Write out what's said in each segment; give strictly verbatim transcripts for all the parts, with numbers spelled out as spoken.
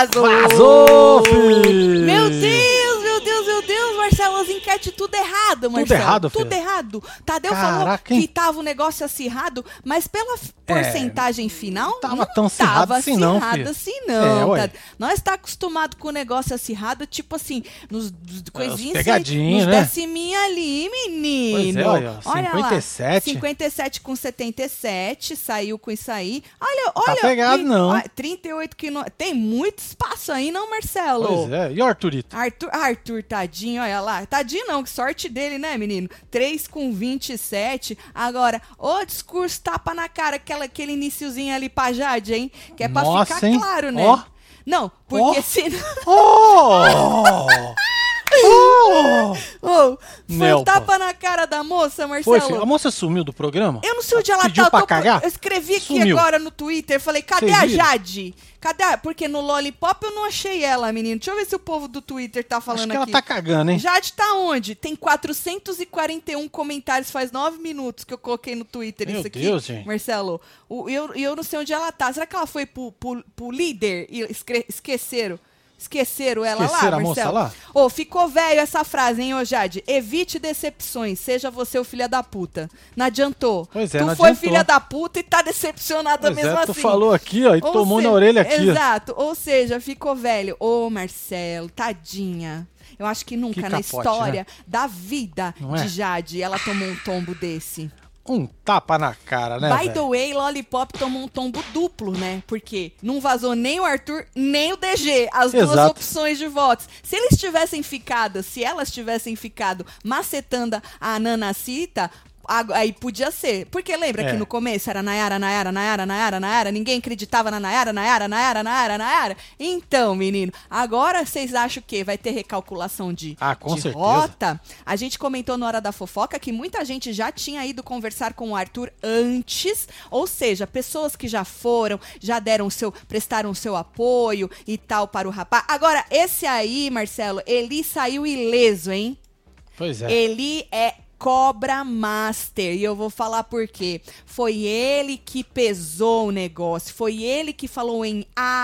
vazou! Vazou, filho! Meu Deus, meu Deus, meu Deus, Marcelo, as enquetes tudo errado, Marcelo. Tudo errado, Tudo filho. errado. Tadeu Caraca, falou hein? que tava um negócio acirrado, mas pela f- porcentagem final, tava não tão acirrado tava assim não, acirrado filho. assim não. É, ué. Tadeu. Nós tá acostumado com o negócio acirrado, tipo assim, nos, nos coisinhos, pegadinhos, nos né? deciminhos ali, menino. Pois é, olha, Olha cinquenta e sete. lá, cinquenta e sete com setenta e sete, saiu com isso aí. Olha, olha. Tá pegado, e- não. olha, trinta e oito que não... Tem muito espaço aí, não, Marcelo? Pois é. E o Arthurito? Arthur, Arthur, tadinho, olha lá. Tadinho não, que sorte dele, né, menino? três com vinte e sete. Agora, o discurso tapa na cara, aquela, aquele iniciozinho ali pra Jade, hein? Que é pra Nossa, ficar hein? claro, né? Ó. Não, porque Ó. se... Oh! Oh! Ô, foi um Nelpa. tapa na cara da moça, Foi, Marcelo. filho. A moça sumiu do programa? Eu não sei onde ela Pediu tá. Eu, pra tô- cagar? eu escrevi aqui Sumiu. agora no Twitter. Falei, cadê Vocês a viram? Jade? Cadê a... Porque no Lollipop eu não achei ela, menino. Deixa eu ver se o povo do Twitter tá falando Acho que ela aqui. tá cagando, hein? Jade tá onde? Tem quatrocentos e quarenta e um comentários, faz nove minutos que eu coloquei no Twitter Meu isso aqui. Deus, gente. Marcelo, o- eu, eu não sei onde ela tá. Será que ela foi pro, pro, pro líder e escre- esqueceram? Esqueceram ela Esqueceram lá, a moça Marcelo? lá? Ô, ficou velho essa frase, hein, ô Jade? Evite decepções, seja você o filho da puta. Não adiantou. Pois é, tu não foi adiantou. filha da puta e tá decepcionada Pois mesmo é, assim. tu falou aqui, ó, e Ou tomou se- na orelha aqui, ó. Exato. Ou seja, ficou velho. Ô, Marcelo, tadinha. Eu acho que nunca Que na capote, história da vida Não é? de Jade ela tomou um tombo desse. Um tapa na cara, né, By the velho? way, Lollipop tomou um tombo duplo, né? Porque não vazou nem o Arthur, nem o D G. As duas Exato. opções de votos. Se eles tivessem ficado, se elas tivessem ficado macetando a Nanacita, a- aí podia ser. Porque lembra É. que no começo era Nayara, Nayara, Nayara, Nayara, Nayara, ninguém acreditava na Nayara, Nayara, Nayara, Nayara, Nayara. Então, menino, agora vocês acham que vai ter recalculação de, Ah, com de certeza. rota? A gente comentou na hora da fofoca que muita gente já tinha ido conversar com o Arthur antes, ou seja, pessoas que já foram, já deram o seu, prestaram o seu apoio e tal para o rapaz. Agora, esse aí, Marcelo, ele saiu ileso, hein? Pois é. Ele é Cobra Master, e eu vou falar por quê. Foi ele que pesou o negócio, foi ele que falou em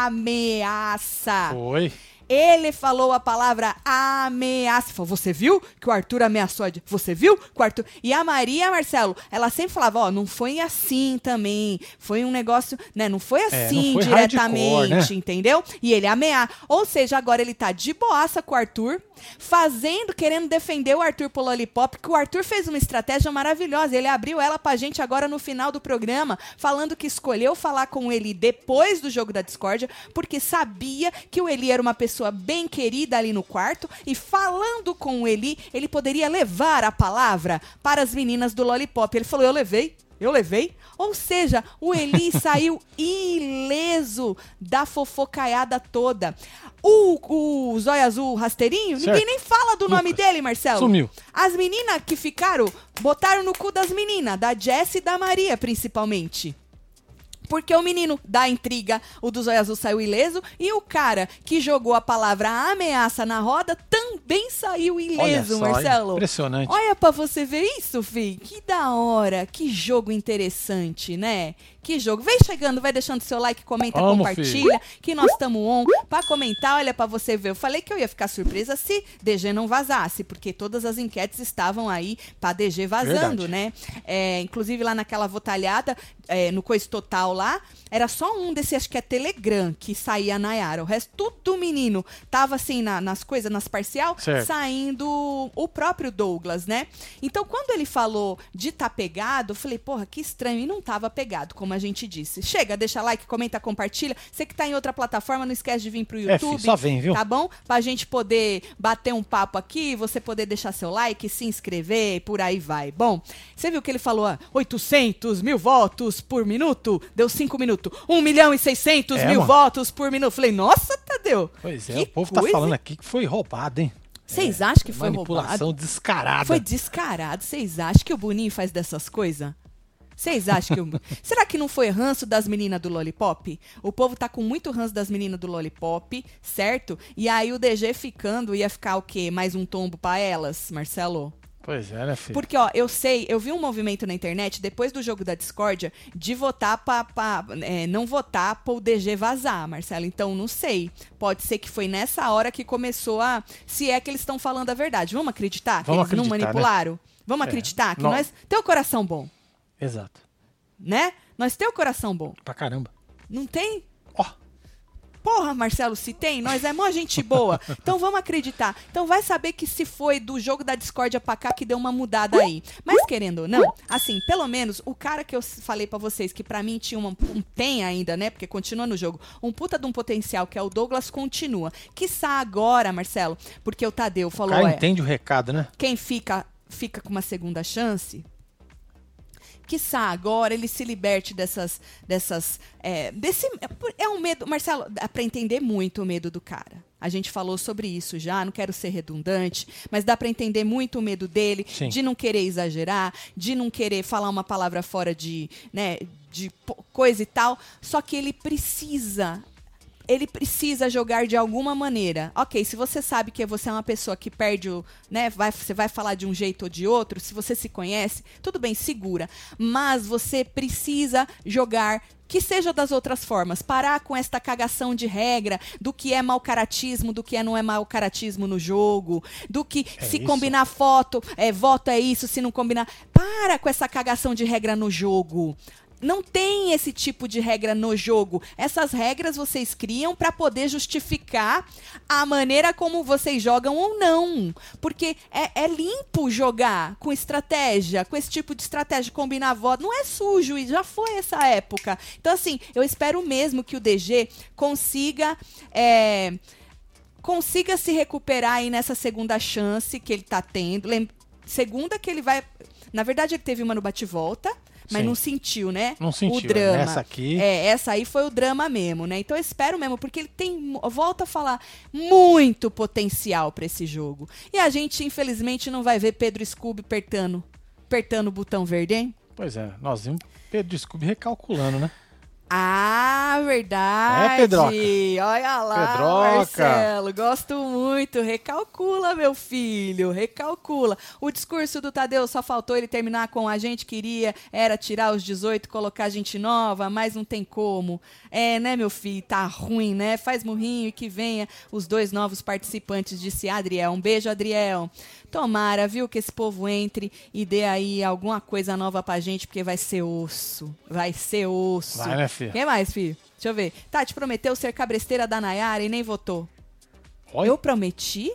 ameaça. Foi. Ele falou a palavra ameaça. Falou, você viu que o Arthur ameaçou? a Di- Você viu que o Arthur... E a Maria, Marcelo, ela sempre falava, ó, não foi assim também. Foi um negócio, né? Não foi É, assim não foi diretamente, hardcore, né? entendeu? E ele ameaça. Ou seja, agora ele tá de boaça com o Arthur, fazendo, querendo defender o Arthur pro Lollipop, que o Arthur fez uma estratégia maravilhosa. Ele abriu ela pra gente agora no final do programa, falando que escolheu falar com o Eli depois do jogo da discórdia, porque sabia que o Eli era uma pessoa bem querida ali no quarto, e falando com o Eli, ele poderia levar a palavra para as meninas do Lollipop. Ele falou, eu levei. Eu levei. Ou seja, o Eli saiu ileso da fofocaiada toda. O, o Zóio Azul Rasteirinho, Certo. ninguém nem fala do nome Lucas. dele, Marcelo. Sumiu. As meninas que ficaram, botaram no cu das meninas, da Jessie e da Maria, principalmente. Porque o menino da intriga, o do Zóio Azul, saiu ileso, e o cara que jogou a palavra ameaça na roda também saiu ileso, Olha só, Marcelo. impressionante. Olha pra você ver isso, fi. Que da hora. Que jogo interessante, né? Que jogo. Vem chegando, vai deixando seu like, comenta, Vamos, compartilha. Que nós estamos on pra comentar. Olha pra você ver. Eu falei que eu ia ficar surpresa se D G não vazasse, porque todas as enquetes estavam aí pra D G vazando, Verdade. né? É, inclusive lá naquela votalhada, é, no Coisa Total lá, era só um desse, acho que é Telegram, que saía a Nayara. O resto, tudo menino. Tava assim, na- nas coisas, nas parcial, Certo. saindo o próprio Douglas, né? Então, quando ele falou de tá pegado, eu falei, porra, que estranho. E não tava pegado, como a gente disse. Chega, deixa like, comenta, compartilha. Você que tá em outra plataforma, não esquece de vir pro É, YouTube. filho, só vem, viu? Tá bom? Pra gente poder bater um papo aqui, você poder deixar seu like, se inscrever, por aí vai. Bom, você viu que ele falou, ah, oitocentos mil votos por minuto? Deu cinco minutos. um milhão e seiscentos É, mil mano. votos por minuto. Falei, nossa, Tadeu. Pois é, que o povo coisa, tá falando hein? aqui que foi roubado, hein? Vocês acham que foi Manipulação roubado? descarada. Foi descarado. Vocês acham que o Boninho faz dessas coisas? Vocês acham que... O... Será que não foi ranço das meninas do Lollipop? O povo tá com muito ranço das meninas do Lollipop, certo? E aí o D G ficando ia ficar o quê? Mais um tombo pra elas, Marcelo? Pois é, né, filho? Porque, ó, eu sei, eu vi um movimento na internet, depois do jogo da discórdia, de votar pra, pra é, não votar pra o D G vazar, Marcelo. Então, não sei. Pode ser que foi nessa hora que começou a... Se é que eles estão falando a verdade. Vamos acreditar que Vamos eles acreditar, não manipularam? Né? Vamos é, acreditar que não... nós... Tem o coração bom. Exato. Né? Nós tem o coração bom. Pra caramba. Não tem? Ó. Oh. Porra, Marcelo, se tem, nós é mó gente boa. Então vamos acreditar. Então vai saber que se foi do jogo da discórdia pra cá que deu uma mudada aí. Mas querendo ou não, assim, pelo menos o cara que eu falei pra vocês que pra mim tinha uma, um tem ainda, né, porque continua no jogo, um puta de um potencial que é o Douglas continua. Quiçá agora, Marcelo, porque o Tadeu falou... O cara é, entende o recado, né? Quem fica, fica com uma segunda chance... Quiçá agora ele se liberte dessas, dessas, é, desse, é um medo, Marcelo, dá pra entender muito o medo do cara. A gente falou sobre isso já, não quero ser redundante, mas dá pra entender muito o medo dele, Sim. de não querer exagerar, de não querer falar uma palavra fora de, né, de coisa e tal, só que ele precisa... Ele precisa jogar de alguma maneira. Ok, se você sabe que você é uma pessoa que perde o... Né, vai, você vai falar de um jeito ou de outro, se você se conhece, tudo bem, segura. Mas você precisa jogar... Que seja das outras formas. Parar com esta cagação de regra do que é mau caratismo, do que é não é mau caratismo no jogo, do que é se isso? Combinar foto, é, voto é isso, se não combinar... Para com essa cagação de regra no jogo. Não tem esse tipo de regra no jogo. Essas regras vocês criam para poder justificar a maneira como vocês jogam ou não. Porque é, é limpo jogar com estratégia, com esse tipo de estratégia, combinar voto. Não é sujo, e já foi essa época. Então, assim, eu espero mesmo que o D G consiga... É, consiga se recuperar aí nessa segunda chance que ele tá tendo. Lem- segunda que ele vai... Na verdade, ele teve uma no bate-volta... Mas Sim. não sentiu, né? Não sentiu. O drama. Essa aqui... É, essa aí foi o drama mesmo, né? Então eu espero mesmo, porque ele tem, volta a falar, muito potencial para esse jogo. E a gente, infelizmente, não vai ver Pedro Scooby apertando, apertando o botão verde, hein? Pois é, nós vimos Pedro Scooby recalculando, né? Ah, verdade. É, Pedroca. Olha lá, Pedroca. Marcelo. Gosto muito. Recalcula, meu filho. Recalcula. O discurso do Tadeu só faltou ele terminar com a gente queria era tirar os dezoito, colocar gente nova, mas não tem como. É, né, meu filho? Tá ruim, né? Faz murrinho e que venha os dois novos participantes, disse Adriel. Um beijo, Adriel. Tomara, viu, que esse povo entre e dê aí alguma coisa nova pra gente, porque vai ser osso. Vai ser osso. Vai, né, filho? Quem mais, filho? Deixa eu ver. Tati prometeu ser cabresteira da Nayara e nem votou. Oi? Eu prometi?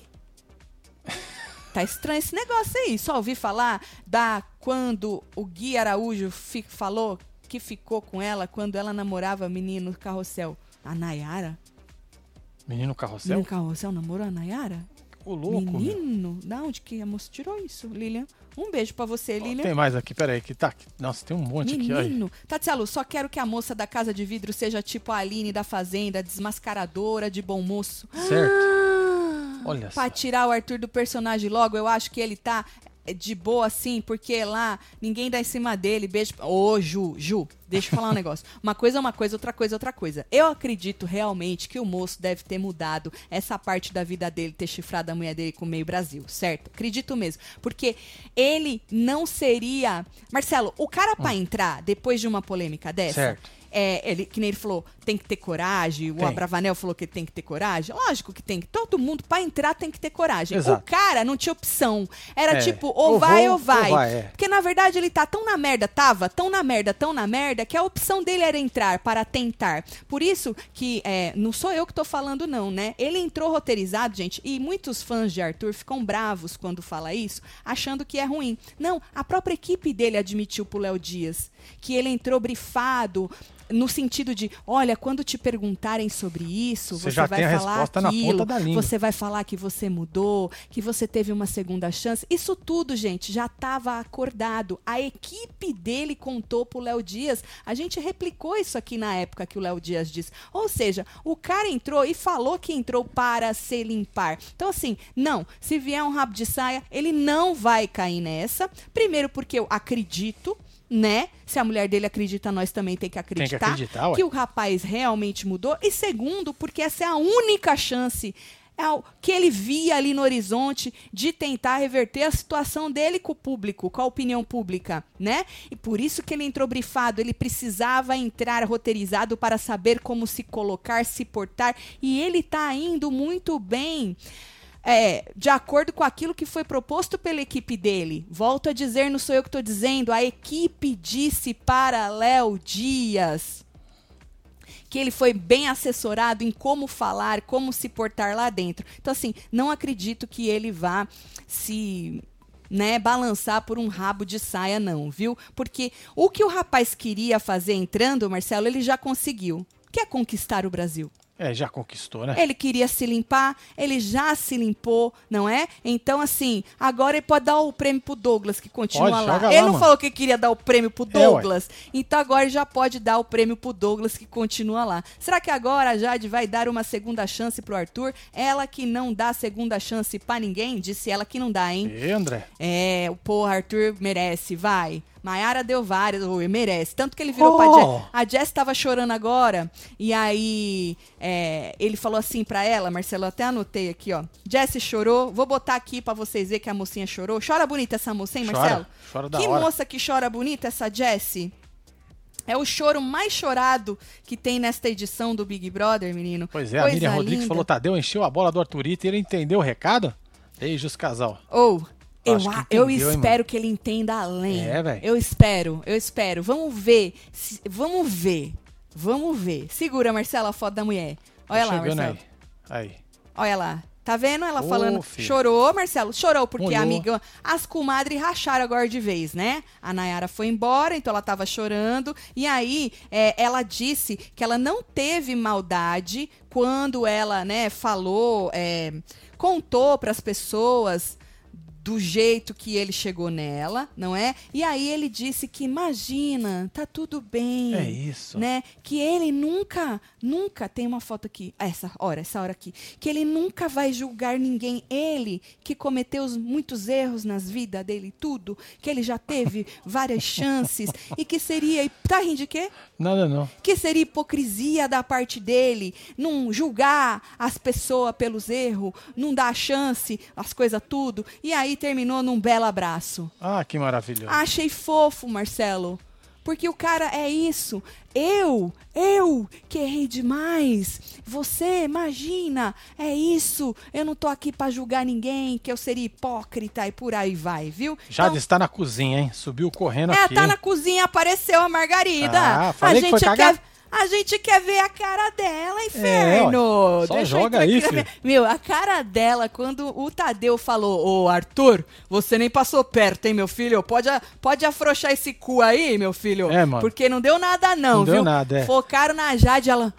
Tá estranho esse negócio aí. Só ouvi falar da quando o Gui Araújo fi- falou que ficou com ela quando ela namorava menino Carrossel. A Nayara? Menino Carrossel? Menino Carrossel namorou a Nayara? Ô, louco, Menino? Meu. Da onde que a moça tirou isso, Lilian? Um beijo pra você, oh, Lilian. Tem mais aqui, peraí. Que tá, nossa, tem um monte Menino. aqui. Menino. Tatielo, só quero que a moça da Casa de Vidro seja tipo a Aline da Fazenda, desmascaradora de bom moço. Certo. Ah, olha pra só. tirar o Arthur do personagem logo, eu acho que ele tá de boa assim, porque lá ninguém dá em cima dele. Beijo. Ô, Ju, Ju, deixa eu falar um negócio. Uma coisa é uma coisa, outra coisa é outra coisa. Eu acredito realmente que o moço deve ter mudado essa parte da vida dele, ter chifrado a mulher dele com o meio Brasil, certo? Acredito mesmo. Porque ele não seria... Marcelo, o cara pra hum. entrar depois de uma polêmica dessa... Certo. É, ele, que nem ele falou, tem que ter coragem. Tem. O Abravanel falou que tem que ter coragem. Lógico que tem. Todo mundo, pra entrar, tem que ter coragem. Exato. O cara não tinha opção. Era é. tipo, ou, ou vai vou, ou vai. Ou vai é. Porque, na verdade, ele tá tão na merda, tava tão na merda, tão na merda, que a opção dele era entrar para tentar. Por isso que, é, não sou eu que tô falando não, né? Ele entrou roteirizado, gente, e muitos fãs de Arthur ficam bravos quando fala isso, achando que é ruim. Não, a própria equipe dele admitiu pro Léo Dias que ele entrou brifado, no sentido de, olha, quando te perguntarem sobre isso, você, você já vai tem a falar resposta aquilo, na ponta da língua. Você vai falar que você mudou, que você teve uma segunda chance. Isso tudo, gente, já estava acordado. A equipe dele contou pro Léo Dias. A gente replicou isso aqui na época que o Léo Dias disse. Ou seja, o cara entrou e falou que entrou para se limpar. Então, assim, não. Se vier um rabo de saia, ele não vai cair nessa. Primeiro porque eu acredito, né? Se a mulher dele acredita, nós também tem que acreditar, tem que, acreditar, que o rapaz realmente mudou. E segundo, porque essa é a única chance, o que ele via ali no horizonte de tentar reverter a situação dele com o público, com a opinião pública, né? E por isso que ele entrou brifado, ele precisava entrar roteirizado para saber como se colocar, se portar, e ele tá indo muito bem. É, de acordo com aquilo que foi proposto pela equipe dele. Volto a dizer, não sou eu que estou dizendo, a equipe disse para Léo Dias que ele foi bem assessorado em como falar, como se portar lá dentro. Então, assim, não acredito que ele vá se, né, balançar por um rabo de saia, não, viu? Porque o que o rapaz queria fazer entrando, Marcelo, ele já conseguiu, que é conquistar o Brasil. É, já conquistou, né? Ele queria se limpar, ele já se limpou, não é? Então, assim, agora ele pode dar o prêmio pro Douglas, que continua pode, lá. lá. Ele não mano. falou que queria dar o prêmio pro É, Douglas, então agora ele já pode dar o prêmio pro Douglas, que continua lá. Será que agora a Jade vai dar uma segunda chance pro Arthur? Ela que não dá segunda chance pra ninguém, disse ela que não dá, hein? E, André? É, o porra, Arthur merece, vai. Maiara deu várias, ou merece. Tanto que ele virou Oh. pra Jess. A Jess tava chorando agora, e aí é, ele falou assim pra ela, Marcelo, eu até anotei aqui, ó. Jess chorou, vou botar aqui pra vocês verem que a mocinha chorou. Chora bonita essa moça, hein, Marcelo? Chora, chora da Que hora. moça que chora bonita, essa Jess. É o choro mais chorado que tem nesta edição do Big Brother, menino. Pois é, a Coisa Miriam Rodrigues linda. falou, Tadeu encheu a bola do Arthurito e ele entendeu o recado? Beijos, casal. Ou... Eu, Acho que a- eu entendeu, hein, espero que ele entenda além. É, velho. Eu espero, eu espero. Vamos ver. se- vamos ver. Vamos ver. Segura, Marcela, a foto da mulher. Olha Tá lá, chegando Marcelo. aí. Aí. Olha lá. Tá vendo ela Ô, falando? filho. Chorou, Marcelo? Chorou, porque Molhou. a amiga. As comadres racharam agora de vez, né? A Nayara foi embora, então ela tava chorando. E aí, é, ela disse que ela não teve maldade quando ela, né, falou, é, contou pras pessoas do jeito que ele chegou nela, não é? E aí ele disse que, imagina, tá tudo bem. É isso. Né? Que ele nunca, nunca, tem uma foto aqui, essa hora, essa hora aqui, que ele nunca vai julgar ninguém. Ele, que cometeu os- muitos erros nas vidas dele, tudo, que ele já teve várias chances, e que seria, tá rindo de quê? Nada não. Que seria hipocrisia da parte dele, não julgar as pessoas pelos erros, não dar chance, as coisas tudo. E aí terminou num belo abraço. Ah, que maravilhoso. Achei fofo, Marcelo. Porque o cara é isso. Eu, eu que errei demais. Você, imagina, é isso. Eu não tô aqui pra julgar ninguém, que eu seria hipócrita e por aí vai, viu? Jade está na cozinha, hein? Subiu correndo É, aqui. tá hein? na cozinha, apareceu a Margarida. Ah, a falei que gente foi cagar. quer, a gente quer ver a cara dela, inferno. É, só Deixa eu joga entrar aí, aqui na filho. minha- Meu, a cara dela, quando o Tadeu falou, ô Arthur, você nem passou perto, hein, meu filho? Pode, a- pode afrouxar esse cu aí, meu filho. É, mano. Porque não deu nada não, Não viu? deu nada, é. Focaram na Jade, ela...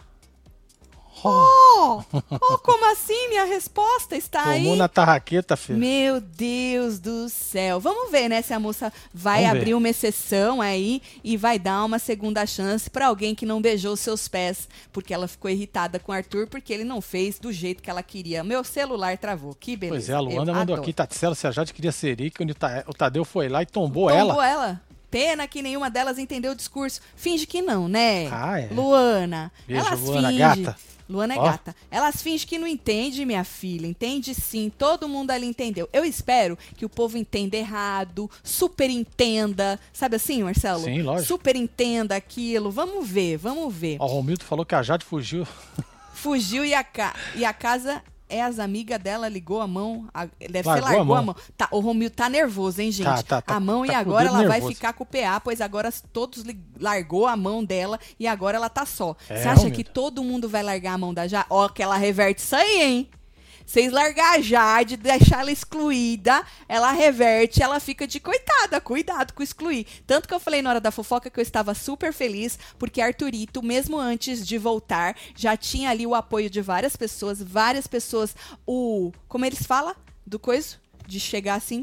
Oh, oh, como assim? Minha resposta está aí. Tomou na tarraqueta, filho. Meu Deus do céu. Vamos ver, né, se a moça vai Vamos abrir ver. uma exceção aí e vai dar uma segunda chance pra alguém que não beijou seus pés, porque ela ficou irritada com o Arthur, porque ele não fez do jeito que ela queria. Meu celular travou. Que beleza. Pois é, a Luanda Eu mandou adoro. aqui, Tatselo, se a Jade queria ser rica, onde o Ta- o Tadeu foi lá e tombou, Tombou ela. ela. Pena que nenhuma delas entendeu o discurso. Finge que não, né? Ah, é. Luana. Beijo, elas Luana, fingem. gata. Luana é Ó. gata. Elas fingem que não entende, minha filha. Entende sim. Todo mundo ali entendeu. Eu espero que o povo entenda errado, super entenda. Sabe assim, Marcelo? Sim, lógico. Super entenda aquilo. Vamos ver, vamos ver. Ó, o Romildo falou que a Jade fugiu. Fugiu e a, ca... e a casa é as amigas dela, ligou a mão. a- Deve Largou ser largou a a mão. mão. Tá, o Romildo tá nervoso, hein, gente? Tá, tá, tá. a mão Tá e com o agora dedo ela vai nervoso. ficar com o P A, pois agora todos li- largou a mão dela e agora ela tá só. É, Você acha Romildo. que todo mundo vai largar a mão da Jade? Ó, que ela reverte isso aí, hein? Vocês largar a Jade, deixar ela excluída, ela reverte, ela fica de coitada. Cuidado com excluir. Tanto que eu falei na hora da fofoca que eu estava super feliz, porque Arthurito, mesmo antes de voltar, já tinha ali o apoio de várias pessoas, várias pessoas, o... Como eles falam? Do coisa? De chegar assim?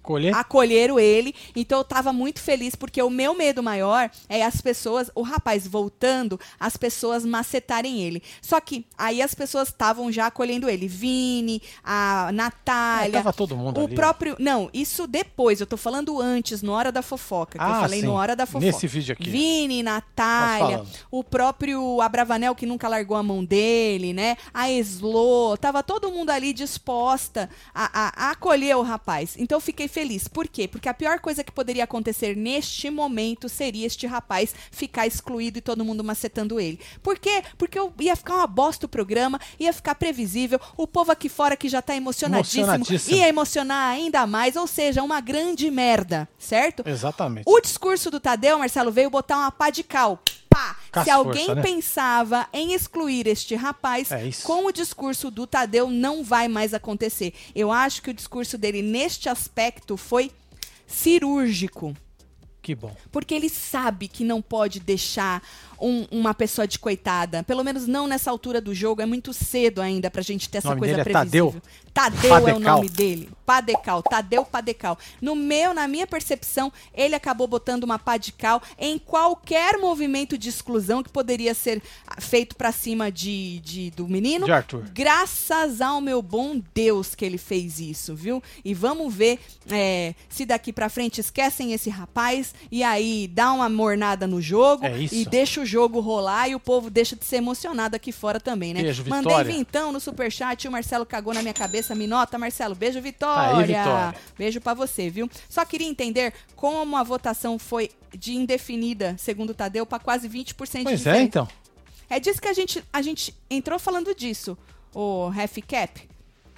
Colher? acolheram ele, então eu tava muito feliz, porque o meu medo maior é as pessoas, o rapaz voltando, as pessoas macetarem ele. Só que aí as pessoas estavam já acolhendo ele, Vini, a Natália, É, tava todo mundo o ali. próprio, não, isso depois, eu tô falando antes, no Hora da Fofoca, que Ah, eu falei sim. no Hora da Fofoca. Nesse vídeo aqui. Vini, Tá Natália, falando. o próprio Abravanel, que nunca largou a mão dele, né? A Eslo, tava todo mundo ali disposta a, a, a acolher o rapaz. Então eu fiquei feliz. Por quê? Porque a pior coisa que poderia acontecer neste momento seria este rapaz ficar excluído e todo mundo macetando ele. Por quê? Porque eu ia ficar uma bosta o programa, ia ficar previsível, o povo aqui fora que já tá emocionadíssimo, Emocionadíssimo. ia emocionar ainda mais, ou seja, uma grande merda, certo? Exatamente. O discurso do Tadeu, Marcelo, veio botar uma pá de cal. Pá! Com Se as alguém força, né? pensava em excluir este rapaz, É isso. com o discurso do Tadeu não vai mais acontecer. Eu acho que o discurso dele neste aspecto foi cirúrgico. Que bom. Porque ele sabe que não pode deixar um- uma pessoa de coitada. Pelo menos não nessa altura do jogo. É muito cedo ainda pra gente ter essa O nome coisa dele é previsível. Tadeu? Tadeu é o Padecal. nome dele. Padecal. Tadeu Padecal. No meu, na minha percepção, ele acabou botando uma pá de cal em qualquer movimento de exclusão que poderia ser ah, feito pra cima de, de- do menino. De Arthur. Graças ao meu bom Deus que ele fez isso, viu? E vamos ver é, se daqui pra frente esquecem esse rapaz e aí dá uma mornada no jogo É isso. e deixa o jogo rolar e o povo deixa de ser emocionado aqui fora também, né? Beijo, Mandei Vitória. vintão no superchat, o Marcelo cagou na minha cabeça, me nota, Marcelo. Beijo, Vitória. Aí, Vitória. Beijo pra você, viu? Só queria entender como a votação foi de indefinida, segundo o Tadeu, pra quase vinte por cento de Pois é, diferença. então. É disso que a gente, a gente entrou falando disso, o Ref Cap.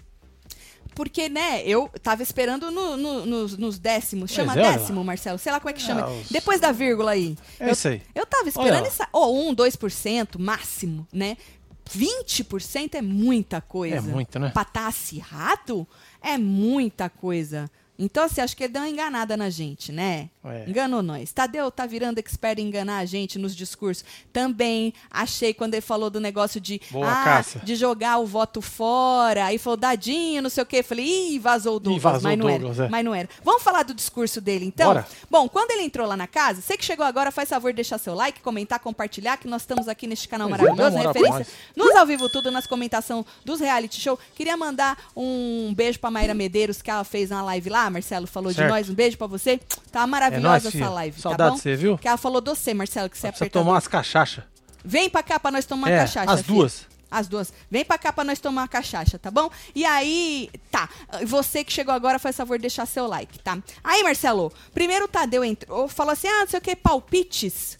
Porque, né, eu tava esperando no- no- nos, nos décimos. Chama Pois é, décimo, Marcelo. Sei lá como é que chama. Ah, os- Depois da vírgula aí. É eu, isso aí. Eu tava esperando Olha. essa. Ou um, dois por cento máximo, né? vinte por cento é muita coisa. É muito, né? Pra tá acirrado é muita coisa. Então, assim, acho que ele deu uma enganada na gente, né? É. Enganou nós. Tadeu tá virando expert em enganar a gente nos discursos. Também achei quando ele falou do negócio de, Boa, ah, Cássia. de jogar o voto fora. Aí falou, dadinho, não sei o quê. Eu falei, ih, vazou o Douglas. vazou mas, o não Douglas, era, é. mas não era. Vamos falar do discurso dele, então? Bora. Bom, quando ele entrou lá na casa, você que chegou agora, faz favor de deixar seu like, comentar, compartilhar, que nós estamos aqui neste canal Pois é, maravilhoso, dá uma moral referência pra nos ao vivo tudo, nas comentações dos reality show. Queria mandar um beijo pra Mayra Medeiros, que ela fez uma live lá, Marcelo falou Certo. de nós, um beijo pra você. Tá É maravilhosa nóis, essa filha. live, Saudade tá bom? de você, viu? Que ela falou de você, Marcelo, que você é Precisa apertador. tomar umas cachaças. Vem pra cá pra nós tomar É, uma cachaça, as filha. duas. As duas. Vem pra cá pra nós tomar uma cachaça, tá bom? E aí, tá. Você que chegou agora, faz favor de deixar seu like, tá? Aí, Marcelo, primeiro o Tadeu entrou, falou assim, ah, não sei o que, palpites.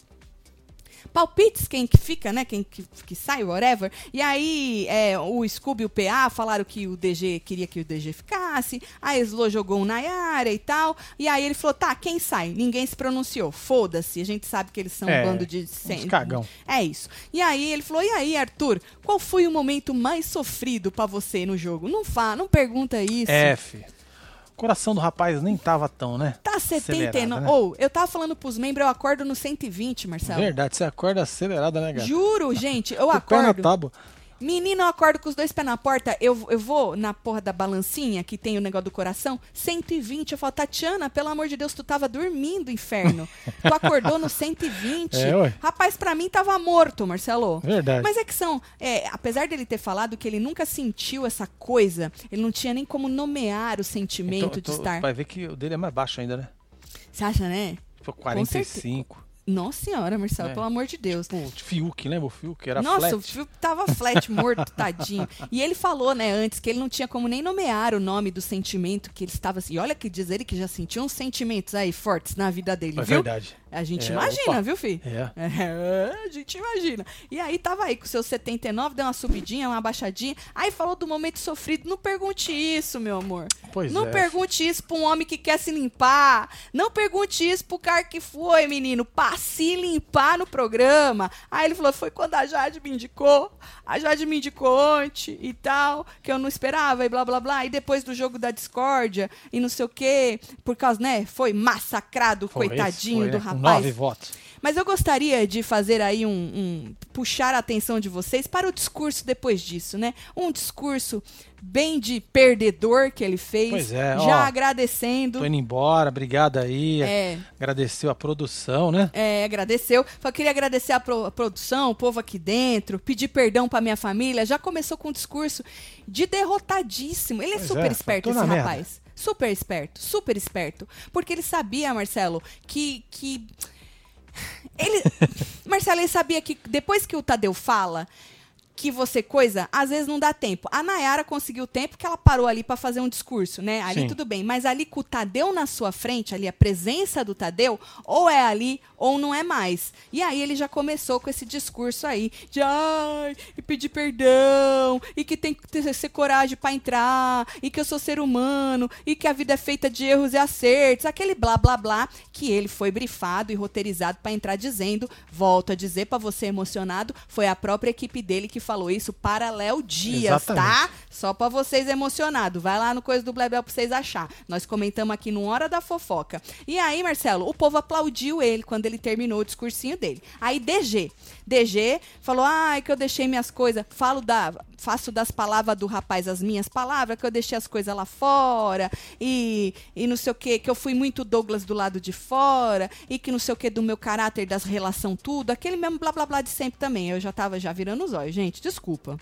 Palpites, quem que fica, né? Quem que, que sai, whatever. E aí, é, o Scooby e o P A falaram que o D G queria que o D G ficasse. A Eslo jogou um Nayara e tal. E aí ele falou, tá, quem sai? Ninguém se pronunciou. Foda-se. A gente sabe que eles são É, um bando de... uns cagão. É isso. E aí ele falou, e aí, Arthur, qual foi o momento mais sofrido pra você no jogo? Não fa, não pergunta isso. F. O coração do rapaz nem tava tão, né? Tá setenta e nove. Acelerado, né? Ou, eu tava falando pros membros, eu acordo no cento e vinte, Marcelo. Verdade, você acorda acelerada, né, gata? Juro, gente, eu O pé na acordo. tábua. Menino, eu acordo com os dois pés na porta, eu, eu vou na porra da balancinha, que tem o negócio do coração, cento e vinte. Eu falo, Tatiana, pelo amor de Deus, tu tava dormindo, inferno. Tu acordou no cento e vinte. É, ué. Rapaz, pra mim tava morto, Marcelo. Verdade. Mas é que são, é, apesar dele ter falado que ele nunca sentiu essa coisa, ele não tinha nem como nomear o sentimento Então, de tô- estar. Vai ver que o dele é mais baixo ainda, né? Você acha, né? Tipo, quarenta e cinco. Nossa senhora, Marcelo, É. pelo amor de Deus. Tipo, Fiuk, lembra o Fiuk? Era Nossa, flat. o Fio tava flat, morto, tadinho. E ele falou, né, antes, que ele não tinha como nem nomear o nome do sentimento que ele estava assim. Olha que diz ele que já sentiu uns sentimentos aí fortes na vida dele, É viu? verdade. A gente É, imagina, opa. viu, filho? É. É, a gente imagina. E aí tava aí com seus setenta e nove, deu uma subidinha, uma baixadinha. Aí falou do momento sofrido. Não pergunte isso, meu amor. Pois Não é. pergunte isso pra um homem que quer se limpar. Não pergunte isso pro cara que foi, menino, pra se limpar no programa. Aí ele falou, foi quando a Jade me indicou. A Jade me indicou ontem e tal, que eu não esperava e blá, blá, blá. E depois do jogo da discórdia e não sei o quê, por causa, né, foi massacrado, Foi, coitadinho foi, do né? Com rapaz. nove votos. Mas eu gostaria de fazer aí um, um... puxar a atenção de vocês para o discurso depois disso, né? Um discurso bem de perdedor que ele fez. Pois é, já ó, agradecendo. Tô indo embora, obrigado aí. É. Agradeceu a produção, né? É, agradeceu. Só queria agradecer a, pro, a produção, o povo aqui dentro, pedir perdão pra minha família. Já começou com um discurso de derrotadíssimo. Ele é Pois super é, esperto, tô esse na rapaz. merda. Super esperto, super esperto. Porque ele sabia, Marcelo, que... que... Ele... Marcelo, ele sabia que depois que o Tadeu fala que você coisa, às vezes não dá tempo. A Nayara conseguiu tempo porque ela parou ali pra fazer um discurso, né? Ali Sim. tudo bem. Mas ali com o Tadeu na sua frente, ali a presença do Tadeu, ou é ali ou não é mais. E aí ele já começou com esse discurso aí de ai, e pedir perdão, e que tem que ter ser coragem pra entrar, e que eu sou ser humano, e que a vida é feita de erros e acertos, aquele blá blá blá que ele foi brifado e roteirizado pra entrar dizendo, volto a dizer pra você emocionado, foi a própria equipe dele que falou isso para Léo Dias, Exatamente. tá? Só pra vocês emocionados. Vai lá no Coisa do Blebel pra vocês achar. Nós comentamos aqui no Hora da Fofoca. E aí, Marcelo, o povo aplaudiu ele quando ele terminou o discursinho dele. Aí, D G. D G falou, ai, que eu deixei minhas coisas, falo da... faço das palavras do rapaz as minhas palavras, que eu deixei as coisas lá fora, e, e não sei o que, que eu fui muito Douglas do lado de fora, e que não sei o que do meu caráter, das relação tudo, aquele mesmo blá blá blá de sempre também. Eu já tava já virando os olhos, gente, desculpa.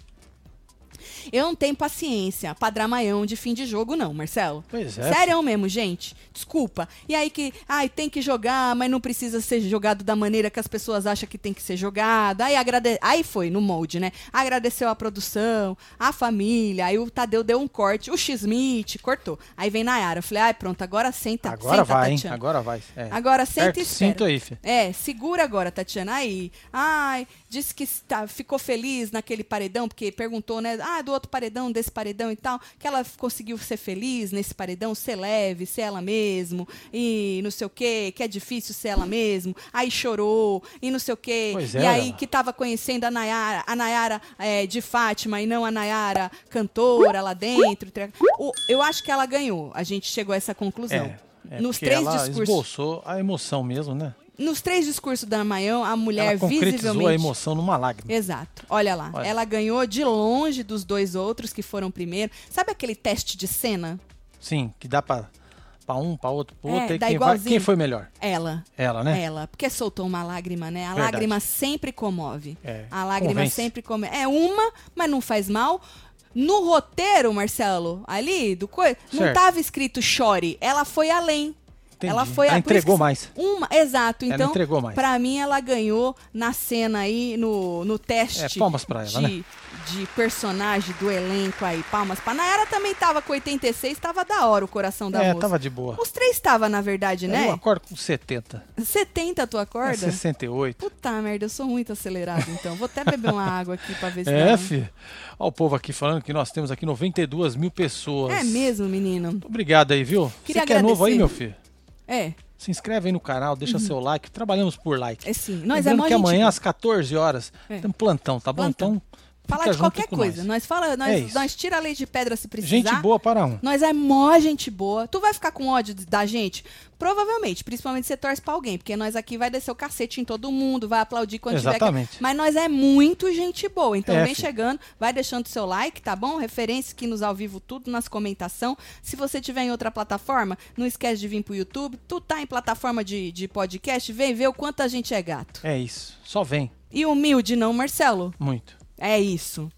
Eu não tenho paciência pra dramaião de fim de jogo, não, Marcelo. Pois é. Sério mesmo, gente. Desculpa. E aí que, ai, tem que jogar, mas não precisa ser jogado da maneira que as pessoas acham que tem que ser jogado. Aí, agrade... aí foi no molde, né? Agradeceu a produção, a família. Aí o Tadeu deu um corte. O X-Smith cortou. Aí vem Nayara. Eu falei, ai, pronto, agora senta. Agora senta, vai, hein? Tatiana. Agora vai. É. Agora senta Certo, e espera. sinto aí, filho. É, segura agora, Tatiana. Aí, ai, disse que tá, ficou feliz naquele paredão, porque perguntou, né? Ah, do outro paredão, desse paredão e tal, que ela conseguiu ser feliz nesse paredão, ser leve, ser ela mesmo, e não sei o quê, que é difícil ser ela mesmo. Aí chorou, e não sei o quê. Pois e é, aí ela. que tava conhecendo a Nayara, a Nayara é, de Fátima, e não a Nayara cantora lá dentro. O, eu acho que ela ganhou. A gente chegou a essa conclusão. É, é Nos porque três ela discursos. esboçou a emoção mesmo, né? Nos três discursos da Mayão, a mulher Ela concretizou visivelmente... a emoção numa lágrima. Exato. Olha lá. Olha. Ela ganhou de longe dos dois outros que foram primeiro. Sabe aquele teste de cena? Sim, que dá pra, pra um, pra outro, pro É, outro. e dá quem, vai- igualzinho. quem foi melhor? Ela. Ela, né? Ela. Porque soltou uma lágrima, né? A Verdade. lágrima sempre comove. É, A lágrima convence. sempre comove. É uma, mas não faz mal. No roteiro, Marcelo, ali, do coisa, não Certo. tava escrito chore. Ela foi além. Entendi. Ela foi Ela a- por isso entregou que- mais. Uma, exato. Ela Então, entregou mais. pra mim, ela ganhou na cena aí, no, no teste É, palmas pra ela, de, né? de personagem do elenco aí. Palmas pra Nayara também tava com oitenta e seis, tava da hora o coração da É, moça. tava de boa. Os três tava, na verdade, Eu né? acordo com setenta. setenta tu É acorda? sessenta e oito. Puta merda, eu sou muito acelerado, então. Vou até beber uma água aqui pra ver se É, dá. filho. Olha o povo aqui falando que nós temos aqui noventa e duas mil pessoas. É mesmo, menino? Obrigado aí, viu? Queria Você que é novo aí, agradecer. meu filho? É, Se inscreve aí no canal, deixa seu like. Trabalhamos por like. é sim. Nós é Lembrando mó que gente amanhã boa. às quatorze horas É. tem um plantão, tá bom? Plantão. Então, Falar fica de junto qualquer com coisa. nós. Nós, fala, É nós, isso. nós tira a lei de pedra se precisar. Gente boa para um. Nós é mó gente boa. Tu vai ficar com ódio da gente? Provavelmente, principalmente se você torce pra alguém, porque nós aqui vai descer o cacete em todo mundo, vai aplaudir quando Exatamente. tiver... Mas nós é muito gente boa, então É, vem filho. chegando, vai deixando seu like, tá bom? Referência aqui nos ao vivo, tudo nas comentação. Se você tiver em outra plataforma, não esquece de vir pro YouTube. Tu tá em plataforma de, de podcast, vem ver o quanto a gente é gato. É isso. Só vem. E humilde não, Marcelo? Muito. É isso.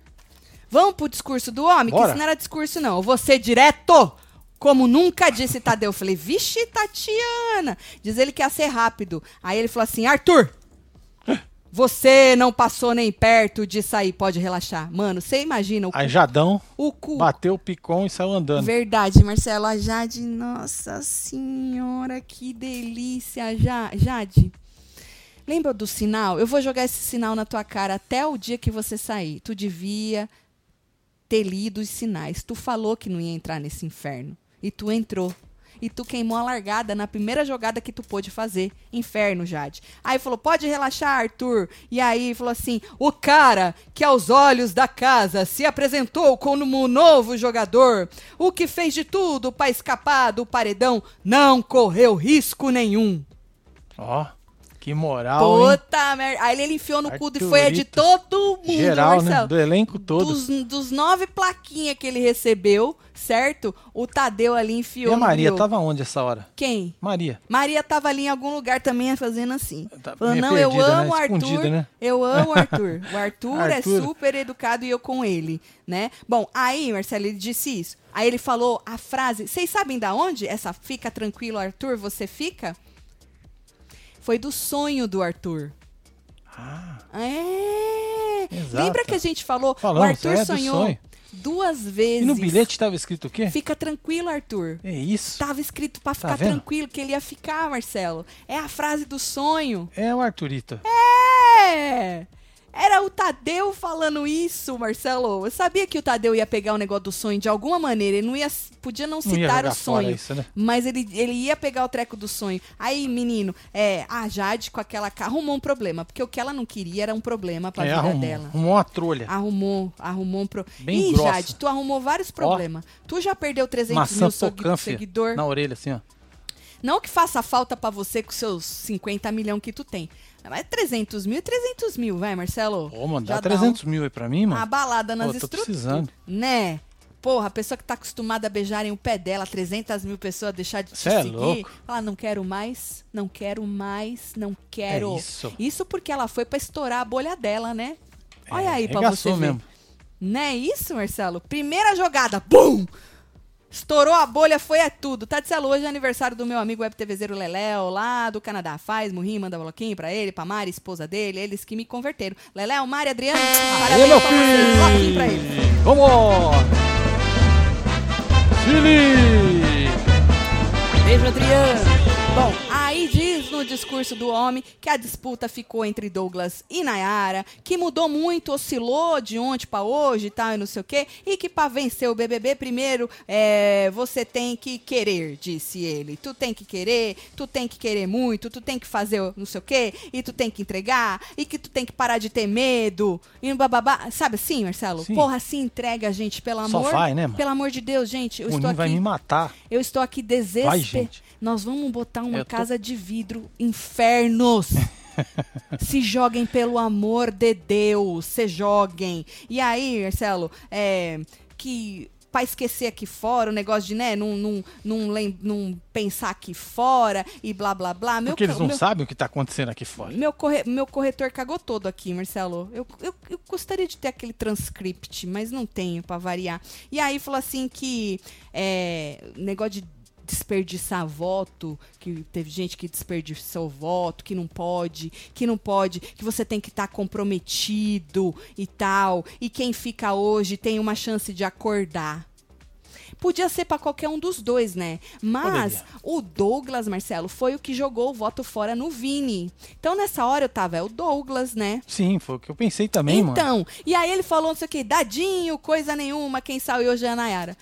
Vamos pro discurso do homem? Bora. Que isso não era discurso, não. Eu vou ser direto, como nunca disse Tadeu. Eu falei, vixe, Tatiana. Diz ele que ia ser rápido. Aí ele falou assim, Arthur, você não passou nem perto de sair, pode relaxar. Mano, você imagina o cu... Aí Jadão O cu... bateu o picom e saiu andando. Verdade, Marcelo. A Jade, nossa senhora, que delícia, Ja- Jade. Lembra do sinal? Eu vou jogar esse sinal na tua cara até o dia que você sair. Tu devia ter lido os sinais. Tu falou que não ia entrar nesse inferno. E tu entrou. E tu queimou a largada na primeira jogada que tu pôde fazer. Inferno, Jade. Aí falou, pode relaxar, Arthur. E aí falou assim, o cara que aos olhos da casa se apresentou como um novo jogador, o que fez de tudo pra escapar do paredão, não correu risco nenhum. Ó, Que moral, hein? Puta merda. Aí ele enfiou no cu e Arthurito. foi a de todo mundo, Geral, Marcelo. né? Do elenco todo. Dos, dos nove plaquinhas que ele recebeu, certo? O Tadeu ali enfiou E a no Maria brioco. tava onde essa hora? Quem? Maria. Maria tava ali em algum lugar também fazendo assim. Tá Falando, meio não, eu perdida, amo o né? Arthur, Escondida, né? eu amo o Arthur. O Arthur, é Arthur. super educado e eu com ele, né? Bom, aí, Marcelo, ele disse isso. Aí ele falou a frase, vocês sabem da onde essa fica tranquilo, Arthur, você fica? Foi do sonho do Arthur. Ah, É. exato. Lembra que a gente falou, Falamos, o Arthur é do sonhou sonho. duas vezes. E no bilhete tava escrito o quê? Fica tranquilo, Arthur. É isso. Tava escrito pra ficar vendo? tranquilo que ele ia ficar, Marcelo. É a frase do sonho. É o Arthurito. É! Era o Tadeu falando isso, Marcelo. Eu sabia que o Tadeu ia pegar o negócio do sonho de alguma maneira. Ele não ia, podia não Não ia citar jogar o sonho. fora isso, né? Mas ele, ele ia pegar o treco do sonho. Aí, menino, é, a Jade com aquela cara arrumou um problema. Porque o que ela não queria era um problema pra É, vida arrumou, dela. arrumou uma trolha. Arrumou, arrumou um problema. Bem Ih, grossa. Jade, tu arrumou vários problemas. Tu já perdeu trezentos Maçã mil segui- pocã, filha, seguidor. na orelha, assim, ó. Não que faça falta pra você com seus cinquenta milhões que tu tem. Mas trezentos mil, trezentos mil, vai, Marcelo. Ô, mano, Já dá dá trezentos mil aí pra mim, um- mano. Uma balada nas Pô, tô estruturas. precisando. Né? Porra, a pessoa que tá acostumada a beijarem o pé dela, trezentas mil pessoas deixar de te Cê é seguir. louco. Fala, não quero mais, não quero mais, não quero. É isso. Isso porque ela foi pra estourar a bolha dela, né? Olha É, aí pra arregaçou você ver. mesmo. Não é isso, Marcelo? Primeira jogada, bum! Estourou a bolha, foi é tudo. Tadzelo, hoje é aniversário do meu amigo webtvzeiro Leléo, lá do Canadá. Faz, morri, manda bloquinho pra ele, pra Mari, esposa dele, eles que me converteram. Leléo, Mari, Adriano, Aê, parabéns meu pra vocês. Bloquinho pra filho! ele. Vamos! Chile! Beijo, Adriano. Bom, aí diz no discurso do homem que a disputa ficou entre Douglas e Nayara, que mudou muito, oscilou de ontem pra hoje e tal, e não sei o quê, e que pra vencer o B B B, primeiro, é, você tem que querer, disse ele. Tu tem que querer, tu tem que querer muito, tu tem que fazer o não sei o quê, e tu tem que entregar, e que tu tem que parar de ter medo, e bababá. Sabe assim, Marcelo? Sim. Porra, assim entrega, gente, pelo Só amor. vai, né, mano? Pelo amor de Deus, gente, eu O estou Ninho aqui. vai me matar. Eu estou aqui Vai, desesperado. gente. Nós vamos botar uma Eu tô- casa de vidro, infernos. Se joguem pelo amor de Deus, se joguem. E aí, Marcelo, é, que pra esquecer aqui fora, o negócio de, né, não, não, não, lem- não pensar aqui fora e blá, blá, blá. Meu, Porque eles não meu, sabem o que tá acontecendo aqui fora. meu, corre- meu corretor cagou todo aqui, Marcelo. Eu, eu, eu gostaria de ter aquele transcript, mas não tenho pra variar. E aí falou assim que é, negócio de desperdiçar voto, que teve gente que desperdiçou voto, que não pode, que não pode, que você tem que estar comprometido e tal. E quem fica hoje tem uma chance de acordar. Podia ser pra qualquer um dos dois, né? Mas Poderia. o Douglas, Marcelo, foi o que jogou o voto fora no Vini. Então, nessa hora eu tava, é o Douglas, né? Sim, foi o que eu pensei também, mano. Então, e aí ele falou não sei o que, dadinho, coisa nenhuma, quem saiu hoje é a Nayara.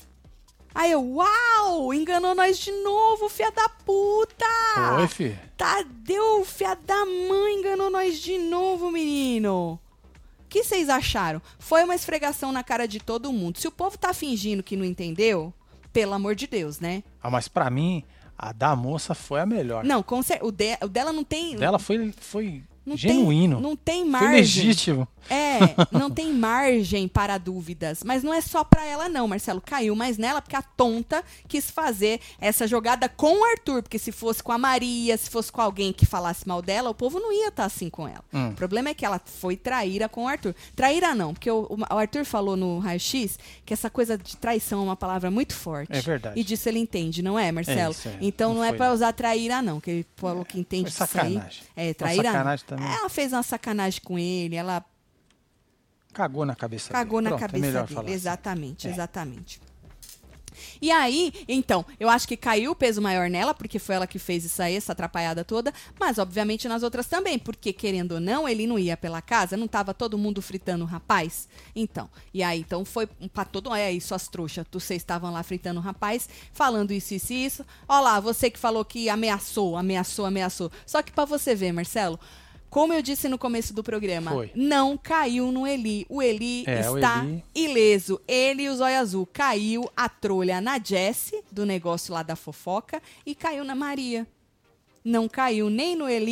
Aí eu, uau, enganou nós de novo, filha da puta! Foi, filho. Tadeu, filha da mãe, enganou nós de novo, menino. O que vocês acharam? Foi uma esfregação na cara de todo mundo. Se o povo tá fingindo que não entendeu, pelo amor de Deus, né? Ah, mas pra mim, a da moça foi a melhor. Não, com cer- o, de- o dela não tem... O dela foi, foi não genuíno. Tem, não tem Foi margem. legítimo. É, não tem margem para dúvidas. Mas não é só pra ela, não, Marcelo. Caiu mais nela porque a tonta quis fazer essa jogada com o Arthur. Porque se fosse com a Maria, se fosse com alguém que falasse mal dela, o povo não ia estar assim com ela. Hum. O problema é que ela foi traíra com o Arthur. Traíra não, porque o, o Arthur falou no raio-x que essa coisa de traição é uma palavra muito forte. É verdade. E disso ele entende, não é, Marcelo? É isso, é. Então não, Não é foi, pra não. usar traíra, não. Que ele falou que entende Foi disso aí. sacanagem. É, Uma traíra não. sacanagem também. Ela fez uma sacanagem com ele, ela Cagou na cabeça cagou dele. na Pronto, é cabeça melhor dele. falar assim. Exatamente, É. exatamente. E aí, então, eu acho que caiu o peso maior nela, porque foi ela que fez isso aí, essa atrapalhada toda, mas obviamente nas outras também, porque querendo ou não, ele não ia pela casa, não tava todo mundo fritando o rapaz? Então, e aí, então foi pra todo, olha aí, suas trouxas, vocês estavam lá fritando o rapaz, falando isso, isso e isso, ó lá, você que falou que ameaçou, ameaçou, ameaçou, só que pra você ver, Marcelo, como eu disse no começo do programa, Foi. não caiu no Eli. O Eli É, o está Eli- ileso. Ele e o Zóio Azul. Caiu a trolha na Jessie, do negócio lá da fofoca, e caiu na Maria. Não caiu nem no Eli,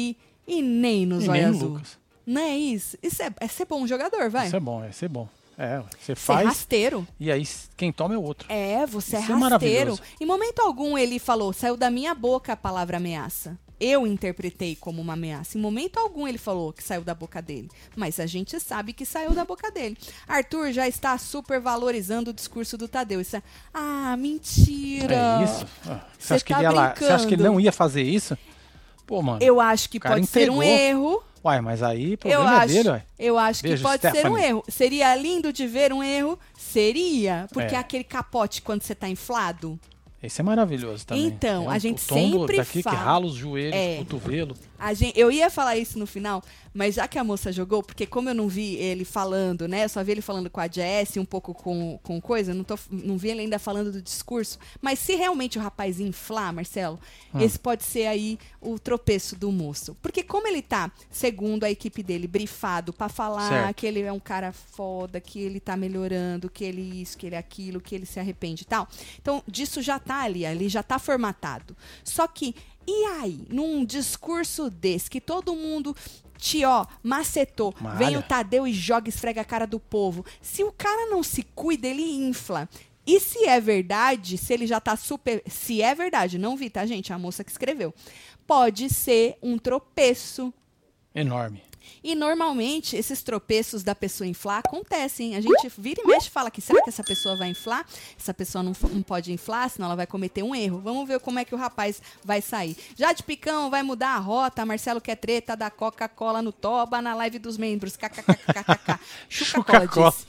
E nem no E Zóio nem no Azul. Lucas. Não é isso? Isso é, é ser bom jogador, vai. Isso é bom, é ser bom. É, você Ser faz rasteiro. e aí quem toma é o outro. É, você Isso é é rasteiro. maravilhoso. Em momento algum ele falou, saiu da minha boca a palavra ameaça. Eu interpretei como uma ameaça. Em momento algum ele falou que saiu da boca dele. Mas a gente sabe que saiu da boca dele. Arthur já está super valorizando o discurso do Tadeu. Isso é... Ah, mentira. É isso? Ah, Você, Você acha que tá ele ia lá, você acha que ele brincando. não ia fazer isso? Pô, mano. Eu acho que O cara pode ser um entregou. erro. Uai, mas aí o Eu problema é acho, dele, uai. eu acho que Beijo, pode ser um Stephanie. erro. Seria lindo de ver um erro? Seria. Porque É. é aquele capote quando você tá inflado. Esse é maravilhoso também. Então, É um- a gente o tombo sempre daqui fala- que rala os joelhos, É. o cotovelo. A gente, eu ia falar isso no final, mas já que a moça jogou, porque como eu não vi ele falando, né? Eu só vi ele falando com a Jess, um pouco com, com coisa, não, tô, não vi ele ainda falando do discurso. Mas se realmente o rapaz inflar, Marcelo, Hum. esse pode ser aí o tropeço do moço. Porque como ele tá, segundo a equipe dele, brifado pra falar Certo. que ele é um cara foda, que ele tá melhorando, que ele isso, que ele aquilo, que ele se arrepende e tal. Então, disso já tá ali, ali já tá formatado. Só que, e aí, num discurso desse, que todo mundo te, ó, macetou, Malha. vem o Tadeu e joga, esfrega a cara do povo. Se o cara não se cuida, ele infla. E se é verdade, se ele já tá super... Se é verdade, não vi, tá, gente? A moça que escreveu. Pode ser um tropeço. Enorme. E normalmente esses tropeços da pessoa inflar acontecem. A gente vira e mexe e fala que será que essa pessoa vai inflar? Essa pessoa não, não pode inflar, senão ela vai cometer um erro. Vamos ver como é que o rapaz vai sair. Jade Picão vai mudar a rota. Marcelo quer treta da Coca-Cola no Toba na live dos membros. KKKKK. Chuca-cola disse.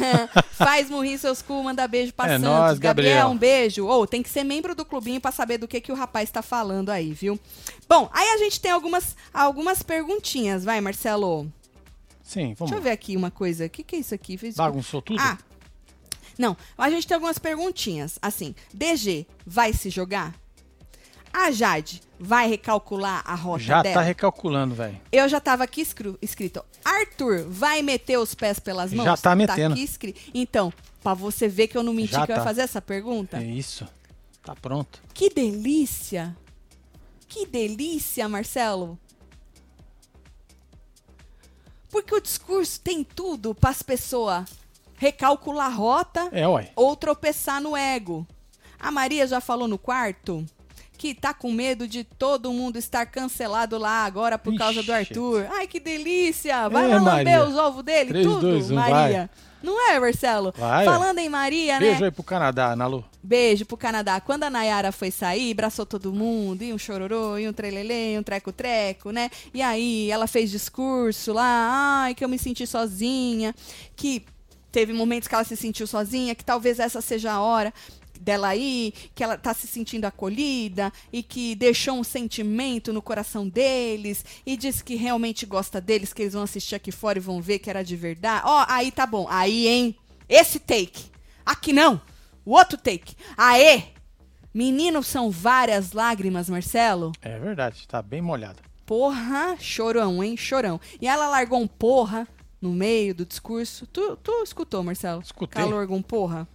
Faz morrer seus cu, manda beijo pra É Santos. nóis, Gabriel. Um beijo. Ou tem que ser membro do clubinho pra saber do que, que o rapaz tá falando aí, viu? Bom, aí a gente tem algumas, algumas perguntinhas. Vai, Marcelo. Sim, vamos Deixa eu lá. ver aqui uma coisa. O que, que é isso aqui? Fez... Bagunçou tudo? Ah, não. A gente tem algumas perguntinhas. Assim, D G vai se jogar? A Jade vai recalcular a rota Já dela? tá recalculando, velho. Eu já tava aqui escru- escrito. Arthur vai meter os pés pelas mãos? Já tá metendo. aqui escrito. Então, pra você ver que eu não menti Já que eu ia tá. fazer essa pergunta. É isso. Tá pronto. Que delícia! Que delícia, Marcelo! Porque o discurso tem tudo para as pessoas recalcular a rota É, uai. ou tropeçar no ego. A Maria já falou no quarto que tá com medo de todo mundo estar cancelado lá agora por Ixi. causa do Arthur. Ai, que delícia! Vai É, lá lamber Maria. os ovos dele, Três, tudo, dois, um, Maria. Não é, Marcelo? Vai, Falando em Maria, Beijo né? aí pro Canadá, Nalu. Beijo pro Canadá. Quando a Nayara foi sair, abraçou todo mundo, e um chororô, e um trelelê, e um treco-treco, né? E aí ela fez discurso lá, ai, que eu me senti sozinha, que teve momentos que ela se sentiu sozinha, que talvez essa seja a hora dela ir, que ela tá se sentindo acolhida e que deixou um sentimento no coração deles e disse que realmente gosta deles, que eles vão assistir aqui fora e vão ver que era de verdade. Ó, aí tá bom. Aí, hein? Esse take. Aqui não. O outro take. Aê! Menino, são várias lágrimas, Marcelo. É verdade, tá bem molhado. Porra, chorão, hein? Chorão. E ela largou um porra no meio do discurso. Tu, tu escutou, Marcelo? Escutei. Ela largou um porra.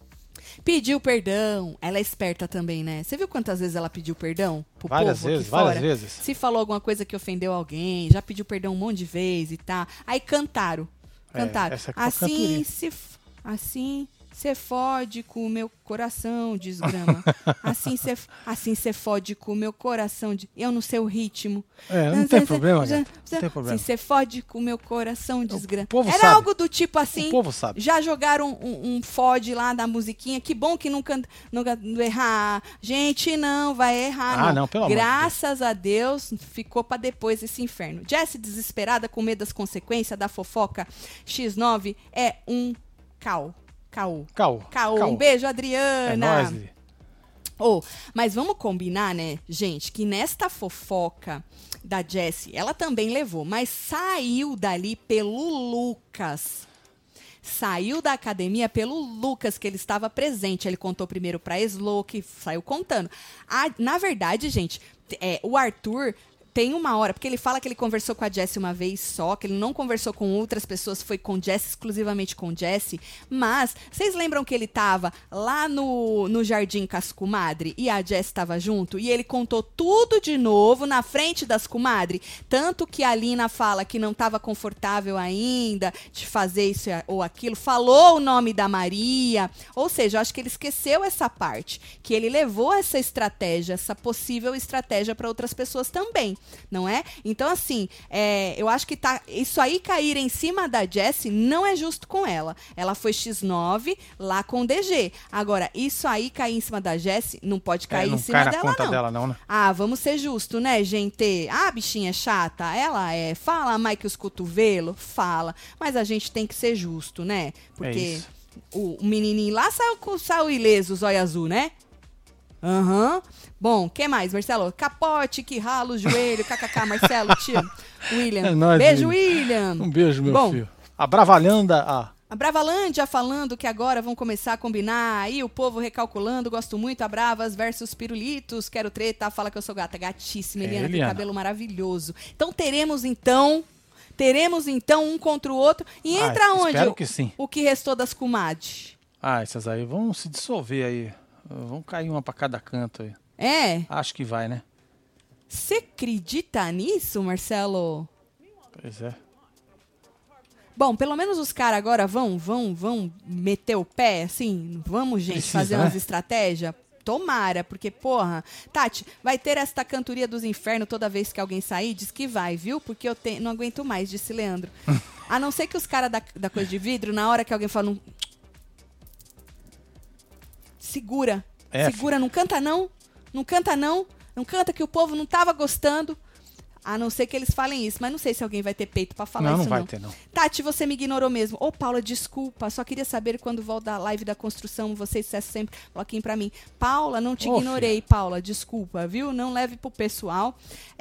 Pediu perdão. Ela é esperta também, né? Você viu quantas vezes ela pediu perdão pro Várias povo aqui vezes, várias fora? vezes. Se falou alguma coisa que ofendeu alguém, já pediu perdão um monte de vezes e tá. Aí cantaram. É, Cantaram. essa aqui foi assim cantoria. se f- assim você fode com o meu coração, diz Grama. Assim você assim você fode com o meu coração, de... eu no seu ritmo. É, não tem problema, Já- gata. Não tem problema. Assim você fode com o meu coração, diz Grama. povo Era sabe. algo do tipo assim. O povo sabe. Já jogaram um, um fode lá na musiquinha. Que bom que nunca, nunca não errar. Gente, não vai errar, Ah, não. não, pelo amor de Graças a Deus, ficou pra depois esse inferno. Jessie, desesperada, com medo das consequências da fofoca X nove, é um caô. Caô. Caô. Caô. Caô. Um beijo, É Adriana. nóis, Li. Oh, mas vamos combinar, né, gente, que nesta fofoca da Jessie, ela também levou, mas saiu dali pelo Lucas. Saiu da academia pelo Lucas, que ele estava presente. Ele contou primeiro pra Slo, que saiu contando. A- na verdade, gente, é, o Arthur tem uma hora, porque ele fala que ele conversou com a Jessie uma vez só, que ele não conversou com outras pessoas, foi com Jessie, exclusivamente com Jessie, mas vocês lembram que ele tava lá no, no Jardim com as comadre e a Jessie tava junto? E ele contou tudo de novo na frente das comadre, tanto que a Lina fala que não tava confortável ainda de fazer isso ou aquilo, falou o nome da Maria, ou seja, eu acho que ele esqueceu essa parte, que ele levou essa estratégia, essa possível estratégia para outras pessoas também. Não é? Então, assim, é, eu acho que tá, isso aí cair em cima da Jessie não é justo com ela. Ela foi xis nove lá com o D G. Agora, isso aí cair em cima da Jessie não pode cair é, não em cima cai na dela, conta não. dela, não, né? Ah, vamos ser justos, né, gente? Ah, bichinha chata, ela é. Fala mais que os cotovelos? Fala. Mas a gente tem que ser justo, né? Porque é o, o menininho lá saiu, saiu ileso, zóio azul, né? Aham. Uhum. Bom, o que mais, Marcelo? Capote, que rala o joelho, kkk, Marcelo, tio. William. É nóis, beijo, William. William. Um beijo, meu Bom, filho. A Bravalhanda, ah. A Bravalândia falando que agora vão começar a combinar. Aí o povo recalculando, gosto muito. A Bravas versus Pirulitos. Quero treta, fala que eu sou gata. Gatíssima, Eliana, é, tem cabelo maravilhoso. Então teremos então... Teremos então um contra o outro. E entra ah, onde espero o, que sim. o que restou das comadres? Ah, essas aí vão se dissolver aí. Vão cair uma pra cada canto aí. É? Acho que vai, né? Você acredita nisso, Marcelo? Pois é. Bom, pelo menos os caras agora vão, vão, vão meter o pé, assim, vamos, gente, Precisa, fazer né? umas estratégias? Tomara, porque, porra, Tati, vai ter esta cantoria dos infernos toda vez que alguém sair? Diz que vai, viu? Porque eu te... não aguento mais, disse Leandro. A não ser que os caras da, da coisa de vidro, na hora que alguém fala... Não... Segura, É, segura, filho. Não canta não, não canta não, não canta que o povo não tava gostando. A não ser que eles falem isso, mas não sei se alguém vai ter peito pra falar não, isso, não. Não, não. vai ter, não. Tati, você me ignorou mesmo. Ô, Paula, desculpa, só queria saber quando volta a live da construção, vocês dissessem sempre, bloquinho pra mim. Paula, não te Ô, ignorei, filha. Paula, desculpa, viu? Não leve pro pessoal.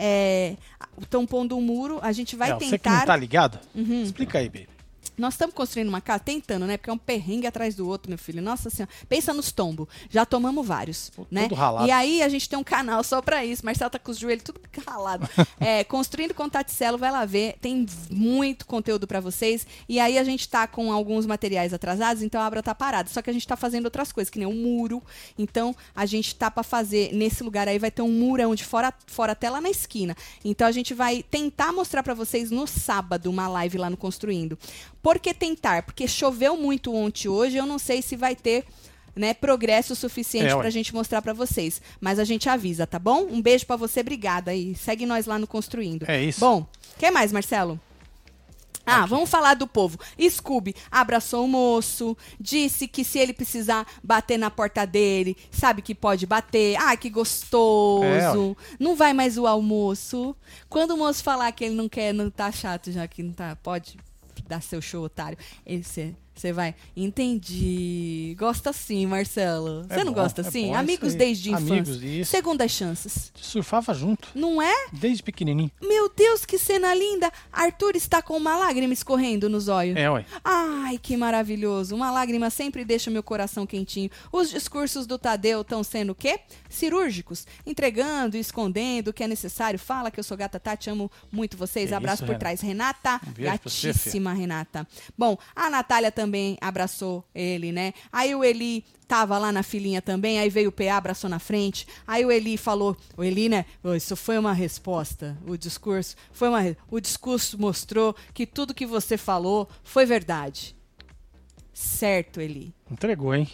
Estão é, pondo um muro, a gente vai é, tentar... Você que não tá ligado, Uhum. explica aí, baby. Nós estamos construindo uma casa, tentando, né? Porque é um perrengue atrás do outro, meu filho. Nossa Senhora. Pensa nos tombos. Já tomamos vários, Tudo né? ralado. E aí a gente tem um canal só pra isso. Marcelo tá com os joelhos tudo ralado. é, Construindo com Taticelo, vai lá ver. Tem muito conteúdo pra vocês. E aí a gente tá com alguns materiais atrasados, então a obra tá parada. Só que a gente tá fazendo outras coisas, que nem um muro. Então a gente tá pra fazer, nesse lugar aí vai ter um murão de fora, fora até lá na esquina. Então a gente vai tentar mostrar pra vocês no sábado uma live lá no Construindo. Por que tentar? Porque choveu muito ontem e hoje, eu não sei se vai ter, né, progresso suficiente é, pra gente mostrar pra vocês. Mas a gente avisa, tá bom? Um beijo pra você, obrigada aí. Segue nós lá no Construindo. É isso. Bom, o que mais, Marcelo? Ah, Aqui. Vamos falar do povo. Scooby abraçou o moço, disse que se ele precisar bater na porta dele, sabe que pode bater. Ah, que gostoso. É, não vai mais o almoço. Quando o moço falar que ele não quer, não tá chato já que não tá, pode dar seu show, otário. Você vai, entendi. Gosta sim, Marcelo. Você É não bom, gosta é assim? bom, Amigos isso aí. desde a Amigos, infância. isso. Segundas chances. Surfava junto, Não é? desde pequenininho. Meu Deus, que cena linda! Arthur está com uma lágrima escorrendo nos olhos. É, ué. Ai, que maravilhoso. Uma lágrima sempre deixa meu coração quentinho. Os discursos do Tadeu estão sendo o quê? Cirúrgicos. Entregando e escondendo o que é necessário. Fala que eu sou gata Tati, amo muito vocês. Que Abraço isso, por Renata. trás. Renata, Um beijo pra você, gatíssima Renata. Bom, a Natália também abraçou ele, né? Aí o Eli tava lá na filinha também, aí veio o P A, abraçou na frente. Aí o Eli falou, o Eli, né? "Oh, isso foi uma resposta, o discurso. Foi uma, o discurso mostrou que tudo que você falou foi verdade. Certo, Eli. Entregou, hein?